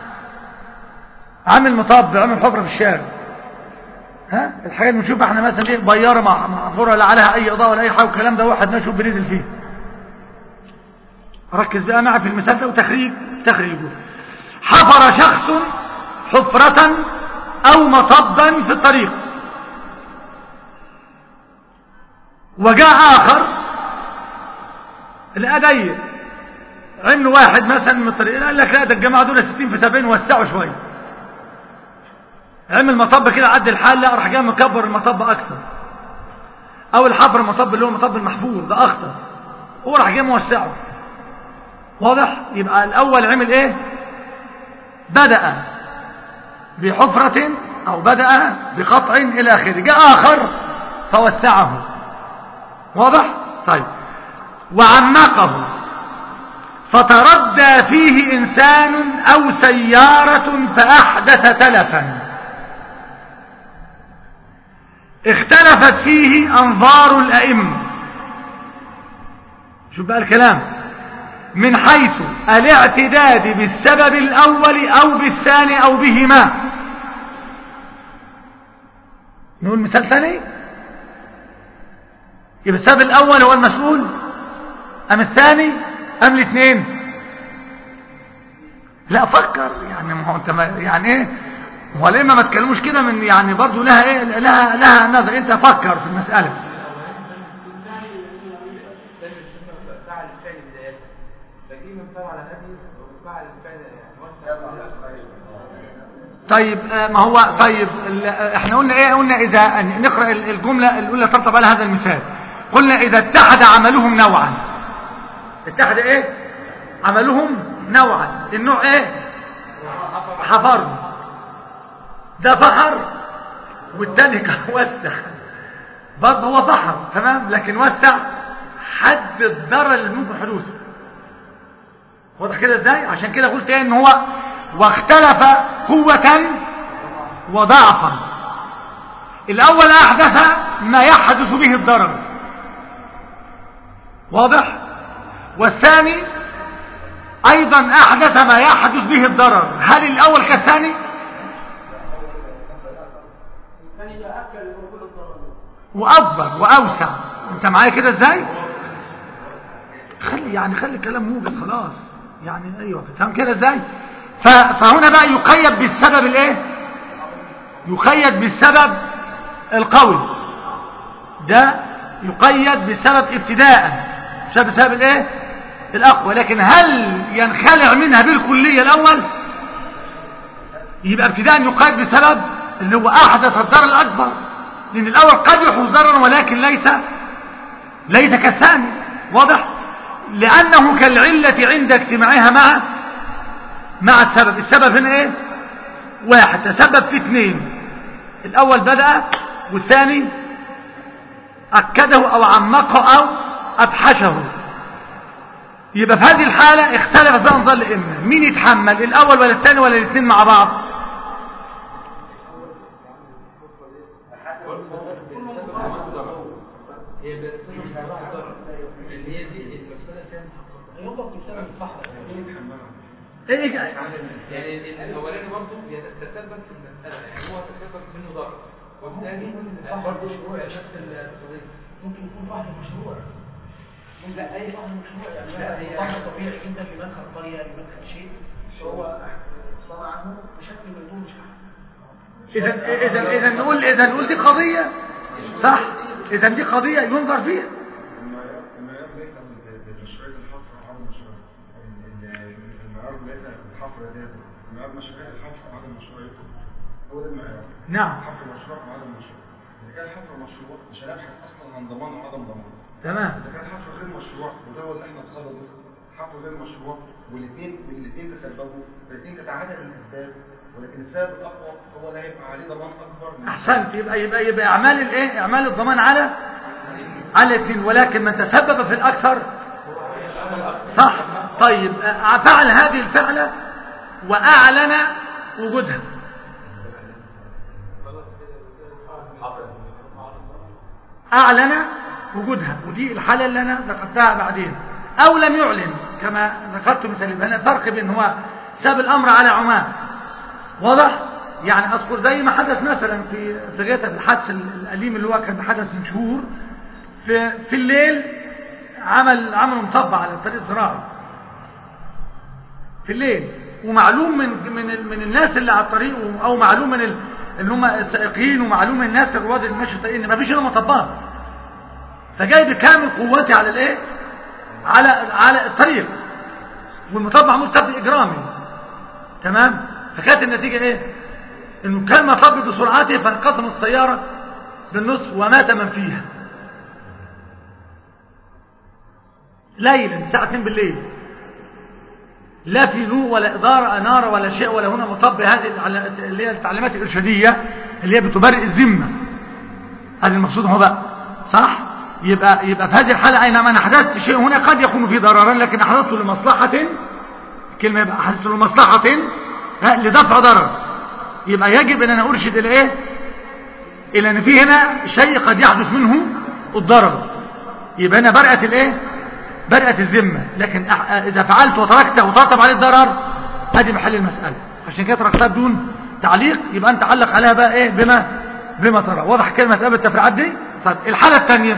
عامل مطب، عامل حفرة في الشارع، ها الحاجات اللي بنشوفها احنا مثلا ايه، بيارة محفورة لا عليها اي اضاءة ولا اي حاجة، والكلام ده واحد ماشي بنزل فيه. ركز بقى معه في المثال ده وتخريج تخريجه. حفر شخص حفرة او مطبا في الطريق، وجاء اخر لقى ضيق، عنده واحد مثلا من الطريق، قال لك لا ده الجماعه دول ستين في سبعين، وسعوا شويه، عمل مطب كده عد الحال، لا راح جاي مكبر المطب اكثر، او الحفر المطب اللي هو المطب المحفور ده اخطر، هو راح جاي موسعه. واضح؟ يبقى الاول عمل ايه؟ بدأ بحفرة او بدأ بقطع الى اخره، جاء اخر فوسعه. واضح؟ طيب. وعمقه فتردى فيه إنسان أو سيارة فأحدث تلفا، اختلفت فيه أنظار الأئمة. شوف بقى الكلام: من حيث الاعتداد بالسبب الأول أو بالثاني أو بهما. نقول مثال ثاني: يبقى السبب الأول هو المسؤول أم الثاني أم الاثنين؟ لا فكر، يعني ما هو انت ما يعني ايه، هو الائمه ما تكلموش كده من يعني برضه لها ايه، لها لها نظر، انت فكر في المساله. طيب ما هو طيب احنا قلنا ايه؟ قلنا اذا نقرا الجمله الاولى ترتب على هذا المثال، قلنا اذا اتحد عملهم نوعا، اتحد ايه عملهم نوعا، النوع ايه؟ حفر، ده فحر والتاني كان وسع، برضه هو فحر تمام، لكن وسع حد الضرر اللي ممكن حدوثه. واضح كده ازاي؟ عشان كده قلت ايه؟ ان هو واختلف قوة وضعفا. الاول احدث ما يحدث به الضرر، واضح؟ والثاني ايضا احدث ما يحدث به الضرر، هل الاول كالثاني؟ واكبر واوسع. انت معايا كده ازاي؟ خلي يعني خلي الكلام موجز خلاص يعني. ايوه فاهم كده ازاي؟ فهنا بقى يقيد بالسبب الايه؟ يقيد بالسبب القوي، ده يقيد بالسبب ابتداء، بسبب الايه؟ الاقوى. لكن هل ينخلع منها بالكليه الاول؟ يبقى ابتداء يقيد بسبب اللي هو احدث الضرر الاكبر، لان الاول قد يحدث ضررا ولكن ليس ليس كالثاني. واضح؟ لانه كالعله عند اجتماعها مع مع السبب. السبب هنا ايه؟ واحد تسبب في اثنين، الاول بدأ والثاني اكده او عمقه او افحشه. يبقى في هذه الحالة اختلف في انظار الائمة مين يتحمل، الاول ولا الثاني ولا الاثنين مع بعض؟ ايه يعني الاولاني برضه يتسبب في المساله، يعني هو تسبب منه ضرر، والثاني برضه شروع نفس القضيه. ممكن يكون واحد مشروع، لا اي واحد مشروع يعني لا هي طبعا طبيعي جدا لمدخل قريه لمدخل شيء هو صنعه بشكل ما يكونش. اذا اذا اذا نقول اذا نقول دي قضيه صح، اذا دي قضيه ينظر فيها. نعم. حفر مشروع وعدم مشروع. إذا كان حفر مشروع مش هنبحث أصلا عن ضمان وعدم ضمان. تمام. إذا كان حفر غير مشروع وده هو اللي إحنا بصدده، حفر غير مشروع والاثنين والاثنين تسببوا، الاثنين تتعادل الأسباب، ولكن السبب الأقوى هو اللي هيبقى عليه ضمان أكبر. أحسنت. يبقى يبقى يبقى أعمال الإيه؟ أعمال الضمان على على الاثنين، ولكن من تسبب في الأكثر صح. طيب فعل هذه الفعلة وأعلن وجودها، أعلن وجودها، ودي الحالة اللي أنا ذكرتها بعدين، أو لم يعلن كما ذكرت مثال. هنا فرق بين هو ساب الأمر على عمان. واضح؟ يعني أذكر زي ما حدث مثلا في في غيرة الحادث الأليم اللي هو كان حدث من شهور، في في الليل عمل عمل مطبع على الطريق الزراعي في الليل، ومعلوم من من من الناس اللي على الطريق، او معلوم من اللي هم السائقين، ومعلوم من الناس الرواد اللي ماشي الطريق ان ما فيش الا مطبات، فجاي بكامل قوتي على الايه؟ على على الطريق، والمطبع مطبع اجرامي. تمام. فكانت النتيجه ايه؟ انه كان مطب بسرعته فانقسم السياره بالنصف ومات من فيها ليلا الساعه اتنين بالليل، لا في نور ولا إدارة أنارة ولا شيء، ولا هنا مطبع. هذه اللي هي التعليمات الإرشادية اللي هي بتبرئ الذمة، هذا المقصود هو بقى صح. يبقى يبقى في هذه الحالة أينما أنا حدثت شيء هنا قد يكون فيه ضررا، لكن أحدثته لمصلحة، كلمة يبقى أحدثته لمصلحة لدفع ضرر، يبقى يجب أن أنا أرشد إلى إيه؟ إلى أن في هنا شيء قد يحدث منه الضرر، يبقى هنا برئت الإيه؟ برئت الذمة. لكن إذا فعلت وتركت وترتب عليه الضرر، هذه محل المسألة. عشان كده تركتها بدون تعليق، يبقى أنت علق عليها بقى إيه؟ بما بما ترى. واضح كده مسألة التفريعات دي؟ طيب الحالة الثانية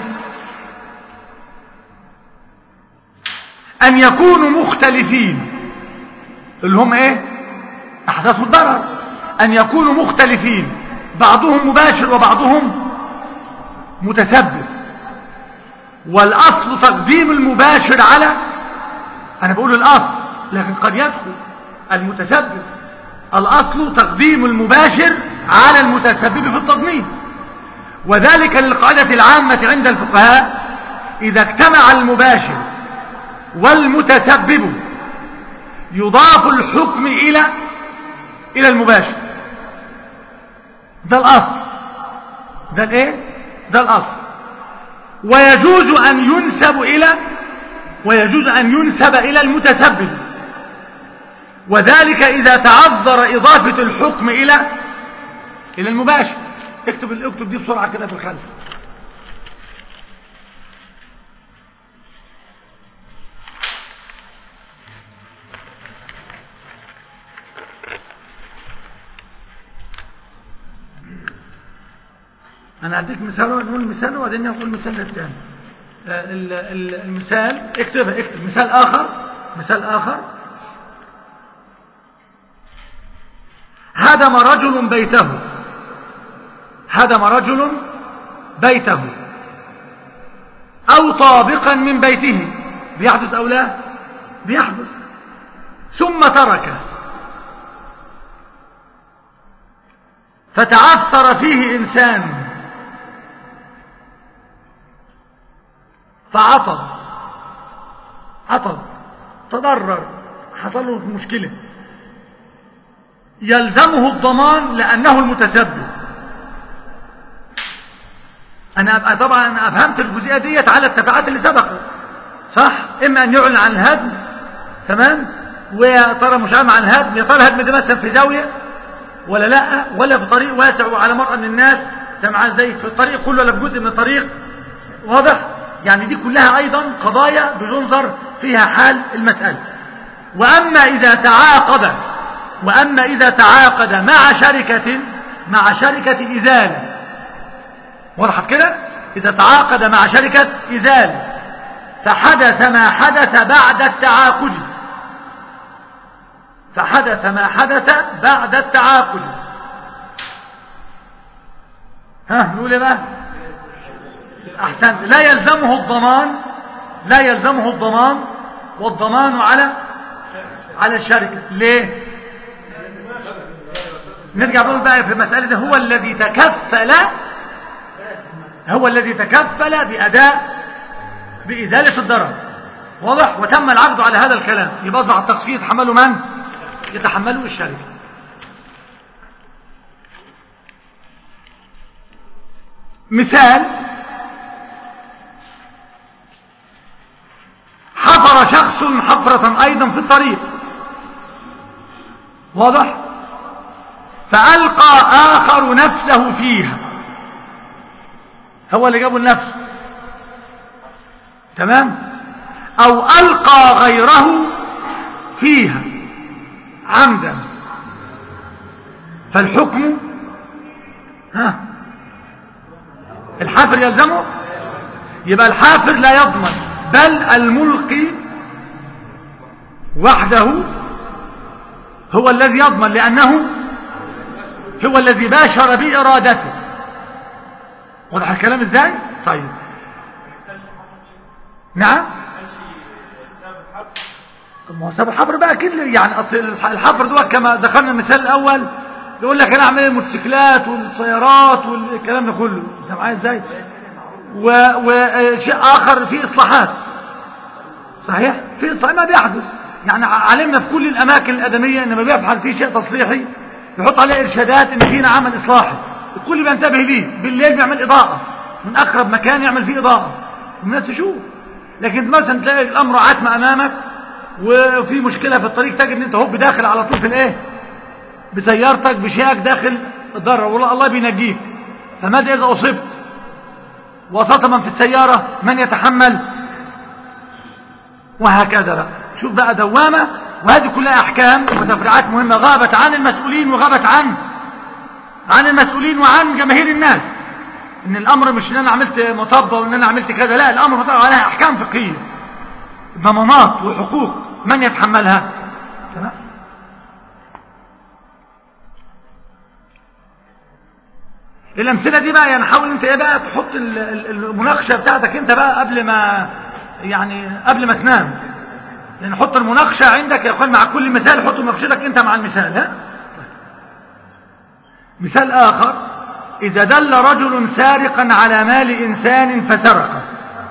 أن يكونوا مختلفين، اللي هم إيه؟ أحداث الضرر. أن يكونوا مختلفين، بعضهم مباشر وبعضهم متسبب، والأصل تقديم المباشر على، أنا بقول الأصل لكن قد يدخل المتسبب، الأصل تقديم المباشر على المتسبب في التضمين، وذلك للقاعدة العامة عند الفقهاء: إذا اجتمع المباشر والمتسبب يضاف الحكم إلى إلى المباشر. ده الأصل، ده الإيه؟ ده الأصل. ويجوز أن ينسب إلى ويجوز أن ينسب إلى المتسبب، وذلك إذا تعذر إضافة الحكم إلى إلى المباشر. اكتب اكتب دي بسرعة كده في الخلف. انا هديك مثال نقول مثال وبعدين نقول مثال الثاني. المثال اكتبها اكتب مثال اخر مثال اخر هدم رجل بيته هدم رجل بيته او طابقا من بيته، بيحدث او لا؟ بيحدث. ثم تركه فتعثر فيه انسان فعطب عطب تضرر، حصل له مشكلة، يلزمه الضمان لأنه المتسبب. أنا طبعا أنا أفهمت الجزئية ديت على التفاعات اللي سبقت، صح؟ إما أن يعلن عن الهدم، تمام، ويا ترى مش عام عن الهدم، يا ترى الهدم ده مثلا في زاوية ولا لا، ولا في طريق واسع وعلى مرأى من الناس سمعان زي في الطريق كله ولا في جزء من الطريق، واضح؟ يعني دي كلها أيضا قضايا بينظر فيها حال المسألة. وأما إذا تعاقد وأما إذا تعاقد مع شركة مع شركة إزالة، وضحت كده؟ إذا تعاقد مع شركة إزالة فحدث ما حدث بعد التعاقد فحدث ما حدث بعد التعاقد ها نقول ايه بقى؟ أحسن. لا يلزمه الضمان لا يلزمه الضمان والضمان على على الشركة. ليه؟ نرجع نقول بقى في المسألة ده هو الذي تكفل هو الذي تكفل بأداء بإزالة الضرر، واضح؟ وتم العقد على هذا الكلام، يبقى أصبح التقسيط يتحمله من؟ يتحمله الشركة. مثال: حفر شخص حفرة أيضا في الطريق، واضح؟ فألقى آخر نفسه فيها، هو اللي جابه لنفسه، تمام؟ أو ألقى غيره فيها عمدا، فالحكم ها الحافر يلزمه، يبقى الحافر لا يضمن، بل الملقي وحده هو الذي يضمن، لأنه هو الذي باشر بإرادته. واضح الكلام ازاي؟ طيب نعم. ما هو سبب الحفر بقى كل يعني اصل الحفر دوت كما ذكرنا المثال الاول، يقول لك انا اعمل الموتوسيكلات والسيارات والكلام ده كله، سامعين ازاي؟ وشيء اخر في اصلاحات، صحيح؟ في اصلاح ما بيحدث، يعني علمنا في كل الاماكن الادميه ان ما بيفعل فيه شيء تصليحي يحط عليه ارشادات ان فينا عمل اصلاحي، الكل بينتبه ليه، بالليل بيعمل اضاءه من اقرب مكان يعمل فيه اضاءه الناس تشوف. لكن مثلا تلاقي الامر عتمه امامك وفي مشكله في الطريق، تجد ان انت هوب داخل على طول في الايه بسيارتك بشيئك داخل الضرر، والله الله بينجيك، فماذا اذا اصبت وسطما في السياره من يتحمل؟ وهكذا بقى. شوف بقى دوامه، وهذه كلها احكام وتفريعات مهمه غابت عن المسؤولين وغابت عن عن المسؤولين وعن جماهير الناس. ان الامر مش ان انا عملت مطبه وان انا عملت كذا، لا، الامر مطبق عليها احكام فقهيه، ضمانات وحقوق من يتحملها، تمام؟ الامثله دي بقى يعني حاول انت ايه بقى تحط المناقشه بتاعتك انت بقى قبل ما يعني قبل ما تنام، يعني حط المناقشه عندك يا اخوان، مع كل مثال حط مناقشتك انت مع المثال. ها مثال اخر: اذا دل رجل سارقا على مال انسان فسرقه،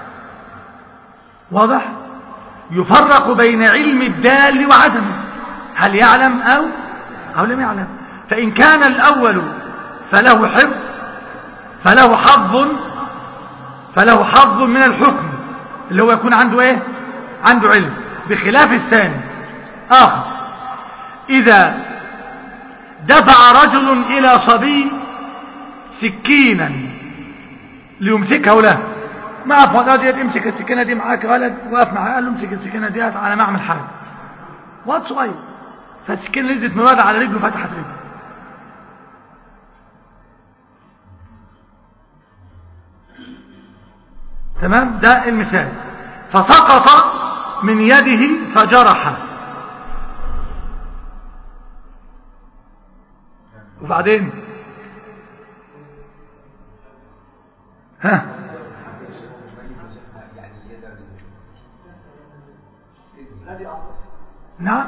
واضح؟ يفرق بين علم الدال وعدمه، هل يعلم او او لم يعلم. فان كان الاول فله حفظ فله حظ فله حظ من الحكم اللي هو يكون عنده ايه؟ عنده علم، بخلاف الثاني. اخر: اذا دفع رجل الى صبي سكينا ليمسكه له، ما افضل ديت امسك السكينه دي معاك ولد، وقف معاه قال له امسك السكينه دي على ما اعمل حاجه، واد صغير، فالسكينه نزلت من على رجله فتحت رجله، تمام؟ ده المثال. فسقط من يده فجرح. وبعدين ها نعم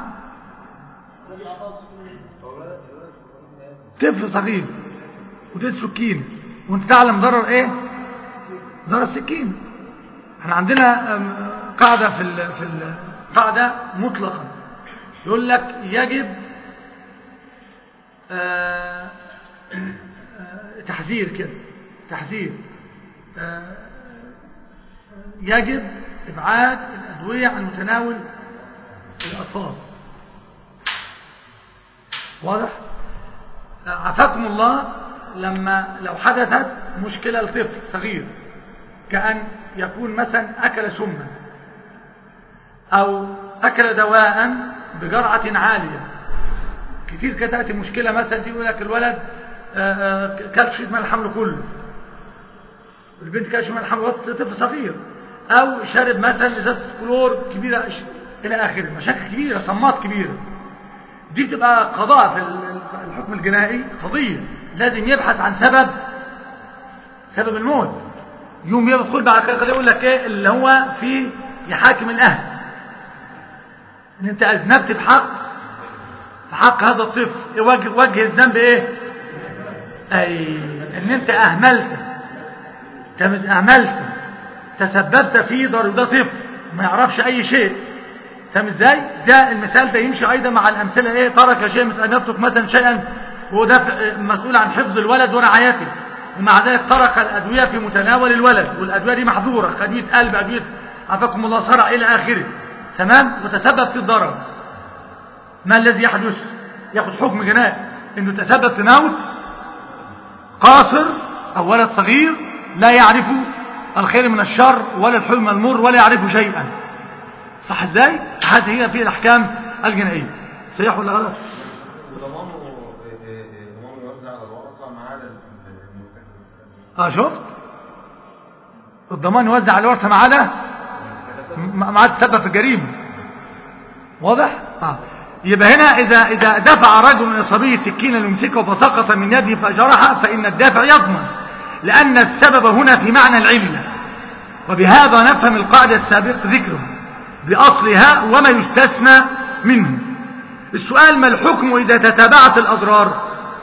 طفل صغير وتدي سكين وانت تعلم ضرر ايه؟ ضرر السكين. احنا عندنا قاعدة في ال في القاعدة مطلقا يقول لك يجب آه آه تحذير كده تحذير آه يجب ابعاد الادوية عن متناول الاطفال. واضح؟ عافاكم الله. لما لو حدثت مشكلة لطفل صغير كأن يكون مثلا أكل سما أو أكل دواء بجرعة عالية كتير، كتأتي مشكلة مثلا يقول لك الولد كلش من الحمل كله، البنت كلش من الحمل، طفل صغير، أو شرب مثلا إزازة كلور كبيرة إلى آخره. مشاكل كبيرة، صمات كبيرة، دي بتبقى قضاء في الحكم الجنائي، قضية لازم يبحث عن سبب سبب الموت. يوم يدخل بعد كده يقول لك ايه اللي هو في يحاكم الاهل ان انت اذنبت بحق في حق هذا الطفل. وجه, وجه الذنب ايه؟ اي ان انت اهملت اهملت تسببت في ضرر ده طفل ما يعرفش اي شيء. فاهم ازاي؟ ده المثال ده يمشي ايضا مع الامثله. ايه ترك شيء مثل ان يترك مثلا شيئا وهو ده مسؤول عن حفظ الولد ورعايته، ومع ذلك ترك الادويه في متناول الولد، والادويه دي محظوره، ادويه قلب، ادويه عافاكم الله صرع الى اخره، تمام، وتسبب في الضرر. ما الذي يحدث؟ ياخذ حكم جنائي انه تسبب في موت قاصر او ولد صغير لا يعرف الخير من الشر ولا الحلو من المر ولا يعرف شيئا. صح ازاي؟ هذه هي في الاحكام الجنائيه. صحيح ولا غلط؟ ضمانه ضمانه يوزع على الورثه ما عدا اه شفت؟ الضمان يوزع على الورثه ما عدا ما عدا تسبب في الجريمه. واضح؟ اه يبقى هنا اذا اذا دفع رجل من اصابيه سكينا ليمسكه فسقط من يده فجرح فان الدافع يضمن، لان السبب هنا في معنى العله. وبهذا نفهم القاعده السابق ذكرها بأصلها وما يستثنى منه. السؤال: ما الحكم إذا تتابعت الأضرار؟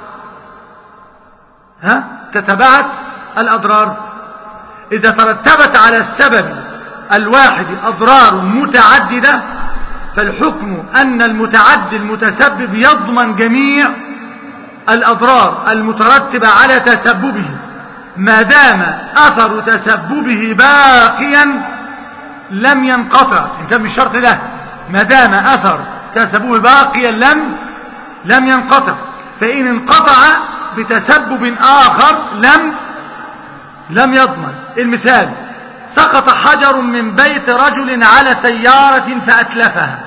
ها؟ تتابعت الأضرار إذا ترتبت على السبب الواحد أضرار متعددة، فالحكم أن المتعدي المتسبب يضمن جميع الأضرار المترتبة على تسببه ما دام أثر تسببه باقيا لم ينقطع. انت من الشرط ده ما دام اثر تسببه باقيا لم لم ينقطع. فان انقطع بتسبب اخر لم لم يضمن. المثال: سقط حجر من بيت رجل على سيارة فأتلفها.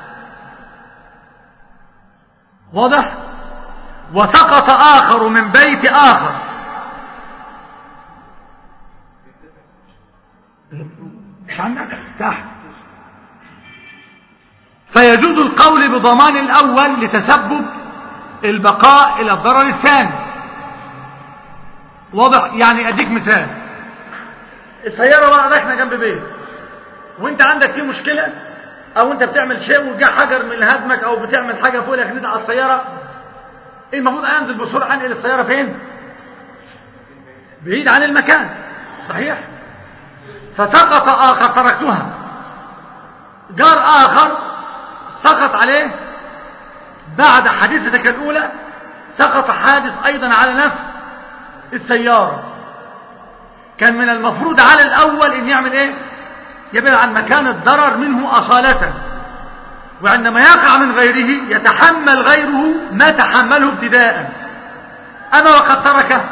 واضح؟ وسقط آخر من بيت آخر مش عندك تحت، فيجوز القول بضمان الأول لتسبب البقاء إلى الضرر الثاني. واضح؟ يعني أديك مثال: السيارة بقى راكنة جنب بيت وانت عندك فيه مشكلة او انت بتعمل شيء وجاء حجر من هدمك او بتعمل حاجة فوق لك على السيارة، ايه المفروض انزل بسرعة انقل السيارة فين؟ بعيد عن المكان. صحيح؟ فسقط آخر تركتها، جار آخر سقط عليه بعد حادثتك الأولى، سقط حادث أيضا على نفس السيارة. كان من المفروض على الأول إن يعمل إيه؟ يبعد عن مكان الضرر منه أصالة، وعندما يقع من غيره يتحمل غيره ما تحمله ابتداء. أما وقد تركه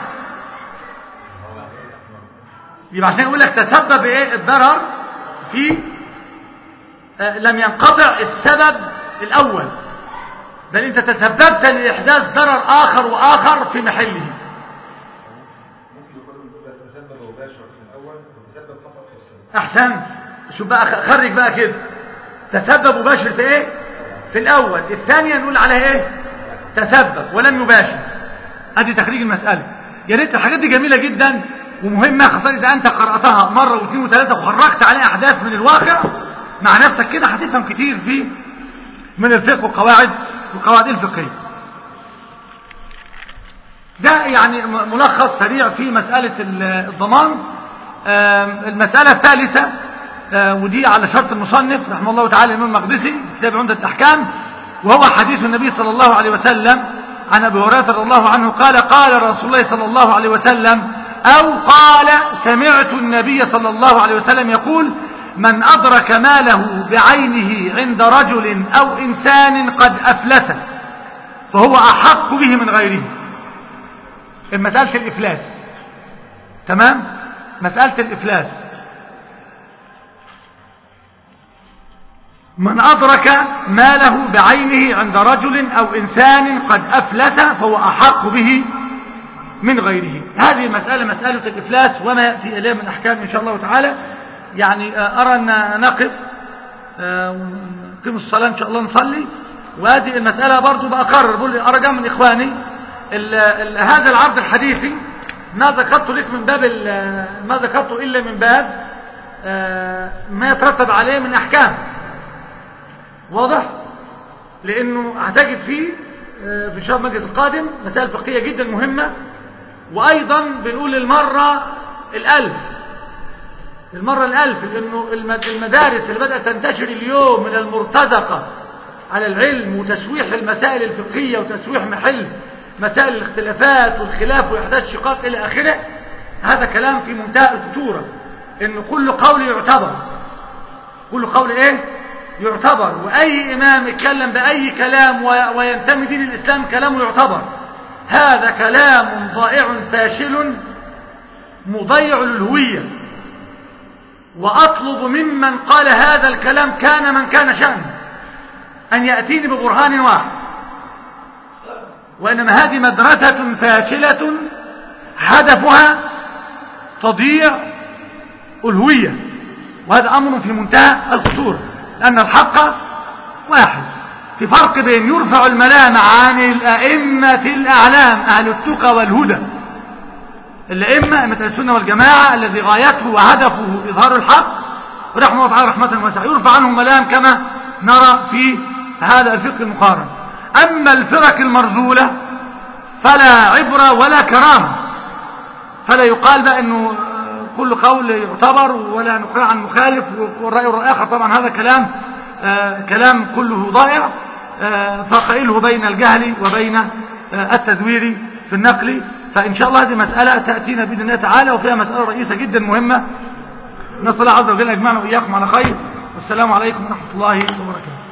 يبقى عشان يقول لك تسبب ايه الضرر في آه لم ينقطع السبب الاول، بل انت تسببت لاحداث ضرر اخر واخر في محله. ممكن يكون تسبب مباشر في الاول وتسبب خطا في الثاني. احسن. شوف بقى، خرج بقى كده، تسبب مباشر في ايه؟ في الاول. الثانيه نقول عليها ايه؟ تسبب ولم يباشر. ادي تخريج المساله. يا ريت الحاجات دي جميله جدا ومهمه، خاصه اذا انت قراتها مره واثنين وثلاثه وخرجت عليها احداث من الواقع مع نفسك كده، هتفهم كتير في من الفقه وقواعد وقواعد الفقهيه. ده يعني ملخص سريع في مساله الضمان. المساله الثالثه، ودي على شرط المصنف رحمه الله تعالى الإمام المقدسي في كتاب عمدة الأحكام، وهو حديث النبي صلى الله عليه وسلم عن أبي هريرة رضي الله عنه قال قال رسول الله صلى الله عليه وسلم أو قال سمعت النبي صلى الله عليه وسلم يقول من أدرك ماله بعينه عند رجل أو إنسان قد أفلس فهو أحق به من غيره. مسألة الإفلاس، تمام؟ مسألة الإفلاس، من أدرك ماله بعينه عند رجل أو إنسان قد أفلس فهو أحق به من غيره. هذه المسألة مسألة الإفلاس وما يأتي إليه من أحكام إن شاء الله تعالى. يعني أرى أن نقف ونقيم الصلاة إن شاء الله نصلي. وهذه المسألة برضو بأقرر بقول أرجع من إخواني ال ال هذا العرض الحديثي ما ذكرته لك من باب ما ذكرته إلا من باب ما يترتب عليه من أحكام، واضح؟ لأنه هتجد فيه في إن شاء الله المجلس القادم مسائل فقهية جدا مهمة. وأيضا بنقول المرة الألف المرة الألف لأنه المدارس اللي بدأت تنتشر اليوم من المرتزقة على العلم وتسويح المسائل الفقهية وتسويح محل مسائل الاختلافات والخلاف وإحداث شقاق إلى آخره، هذا كلام في منتهى الخطورة. إنه كل قول يعتبر، كل قول إيه؟ يعتبر. وأي إمام يتكلم بأي كلام وينتمي دين الإسلام كلامه يعتبر. هذا كلام ضائع فاشل مضيع للهوية. وأطلب ممن قال هذا الكلام كان من كان شأنه أن يأتيني ببرهان واحد. وإنما هذه مدرسة فاشلة هدفها تضييع الهوية، وهذا أمر في منتهى الخطورة. لأن الحق واحد. في فرق بين يرفع الملام عن الأئمة الأعلام أهل التقى والهدى، الأئمة أئمة السنة والجماعة الذي غايته وهدفه إظهار الحق ورحمه الله تعالى رحمة واسعة، يرفع عنهم ملام كما نرى في هذا الفقه المقارن. أما الفرق المرذولة فلا عبرة ولا كرامة، فلا يقال بقى أنه كل قول يعتبر ولا نقرأ عن مخالف والرأي والرأي آخر. طبعا هذا كلام آه كلام كله ضائع، آه فقائله بين الجهل وبين آه التزوير في النقل. فإن شاء الله هذه مسألة تأتينا بإذن الله تعالى، وفيها مسألة رئيسة جدا مهمة. نسأل الله عز وجل يجمعنا وإياكم على خير، والسلام عليكم ورحمة الله وبركاته.